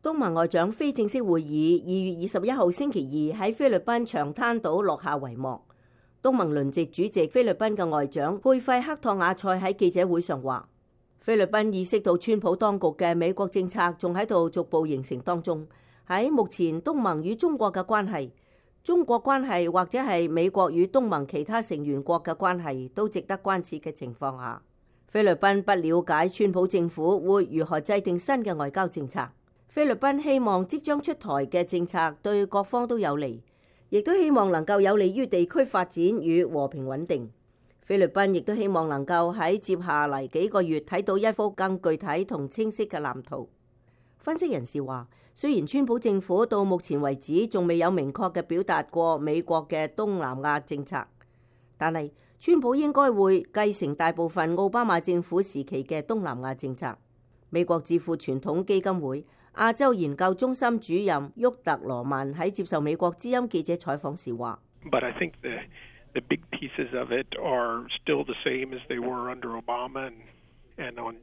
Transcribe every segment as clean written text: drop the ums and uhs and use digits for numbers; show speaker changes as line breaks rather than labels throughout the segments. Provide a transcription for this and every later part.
東盟外長非正式會議2月21號星期二喺菲律賓長灘島落下帷幕。東盟輪值主席菲律賓嘅外長佩費克托亞塞喺記者會上話，菲律賓意識到川普當局嘅美國政策仲喺度逐步形成當中。喺目前東盟與中國嘅關係、中國關係或者係美國與東盟其他成員國嘅關係都值得關切嘅情況下，菲律賓不了解川普政府會如何制定新嘅外交政策。菲律賓希望即將出台嘅政策對各方都有利，亦都希望能夠有利於地區發展與和平穩定。菲律賓亦都希望能夠喺接下嚟幾個月睇到一幅更具體同清晰嘅藍圖。分析人士話，雖然川普政府到目前為止仲未有明確嘅表達過美國嘅東南亞政策，但係川普應該會繼承大部分奧巴馬政府時期嘅東南亞政策。美國智庫傳統基金會亞洲研究中心主任沃特羅曼喺接受美國之音記者採訪時話
：But I think the big pieces of it are still the same as they were under Obama and on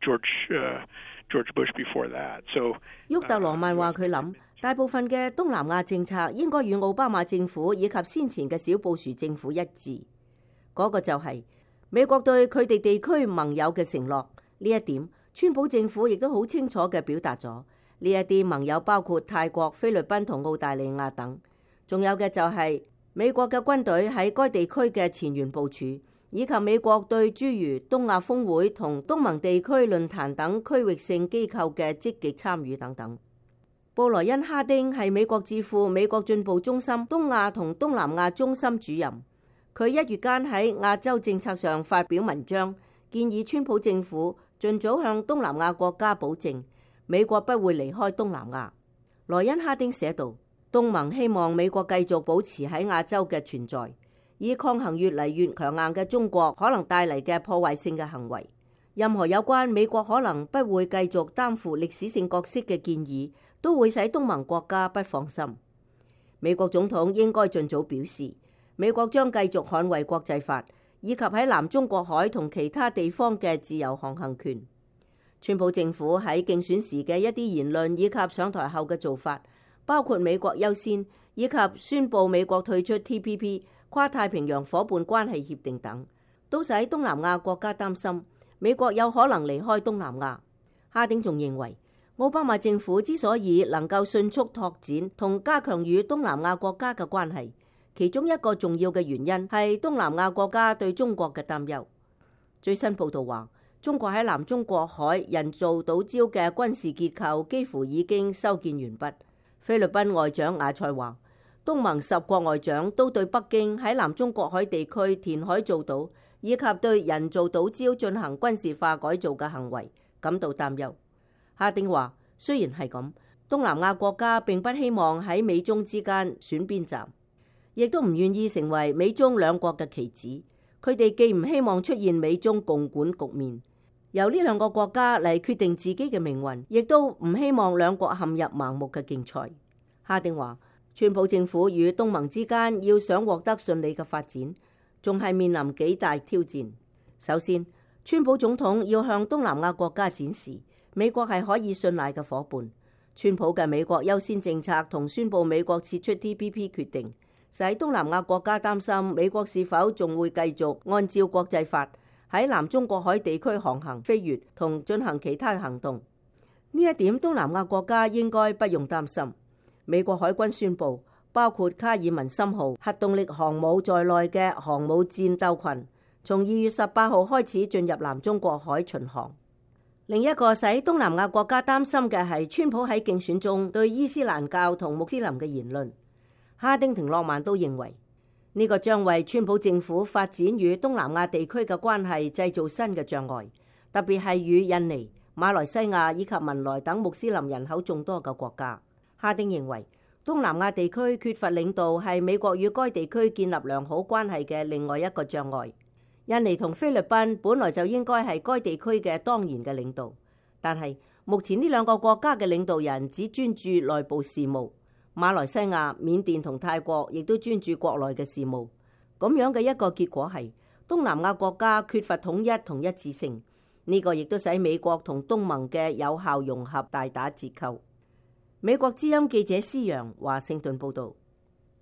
George Bush before that. So
沃特羅曼話佢諗大部分嘅東南亞政策應該與奧巴馬政府以及先前嘅小布殊政府一致。嗰個就係美國對佢哋地區盟友嘅承諾。呢一點川普政府亦都好清楚嘅表達咗。呢一啲盟友包括泰國、菲律賓同澳大利亞等，仲有嘅就係美國嘅軍隊喺該地區嘅前沿部署，以及美國對諸如東亞峰會同東盟地區論壇等區域性機構嘅積極參與等等。布萊恩·哈丁係美國智庫美國進步中心東亞同東南亞中心主任，佢1月間喺亞洲政策上發表文章，建議川普政府盡早向東南亞國家保證美國不會離開東南亞。萊恩·哈丁寫道，東盟希望美國繼續保持喺亞洲嘅存在，以抗衡越嚟越強硬嘅中國可能帶嚟嘅破壞性嘅行為。任何有關美國可能不會繼續擔負歷史性角色嘅建議，都會使東盟國家不放心。美國總統應該盡早表示，美國將繼續捍衛國際法，以及喺南中國海同其他地方嘅自由航行權。川普政府喺競選時嘅一啲言論以及上台後嘅做法，包括美國優先以及宣布美國退出 TPP 跨太平洋夥伴關係協定等，都使東南亞國家擔心美國有可能離開東南亞。哈丁仲認為，奧巴馬政府之所以能夠迅速拓展同加強與東南亞國家嘅關係，其中一個重要嘅原因係東南亞國家對中國嘅擔憂。最新報道話，中國喺南中國海人造島礁嘅軍事結構幾乎已經修建完畢。菲律賓外長亞塞話，東盟10國外長都對北京喺南中國海地區填海造島以及對人造島礁進行軍事化改造嘅行為感到擔憂。哈丁話，雖然係咁，東南亞國家並不希望喺美中之間選邊站，亦都唔願意成為美中兩國嘅棋子。佢哋既唔希望出現美中共管局面，由呢兩個國家嚟決定自己嘅命運，亦都唔希望兩國陷入盲目嘅競賽。哈丁話，川普政府與東盟之間要想獲得順利嘅發展，仲係面臨幾大挑戰。首先，川普總統要向東南亞國家展示美國係可以信賴嘅夥伴。川普嘅美國優先政策同宣布美國撤出 TPP 決定，使東南亞國家擔心美國是否仲會繼續按照國際法喺南中國海地區航行、飛越同進行其他行動。呢一點東南亞國家應該不用擔心。美國海軍宣布，包括卡爾文森號核動力航母在內嘅航母戰鬥群，從2月18號開始進入南中國海巡航。另一個使東南亞國家擔心嘅係川普喺競選中對伊斯蘭教同穆斯林嘅言論。哈丁同諾曼都認為，呢個將為川普政府發展與東南亞地區嘅關係製造新嘅障礙，特別係與印尼、馬來西亞以及文萊等穆斯林人口眾多嘅國家。哈丁認為，東南亞地區缺乏領導係美國與該地區建立良好關係嘅另外一個障礙。印尼同菲律賓本來就應該係該地區嘅當然嘅領導，但係目前呢兩個國家嘅領導人只專注內部事務。馬來西亞、緬甸同泰國亦都專注國內嘅事務。咁樣嘅一個結果係，東南亞國家缺乏統一同一致性。呢個亦都使美國同東盟嘅有效融合大打折扣。 美國之音記者施揚華盛頓報道。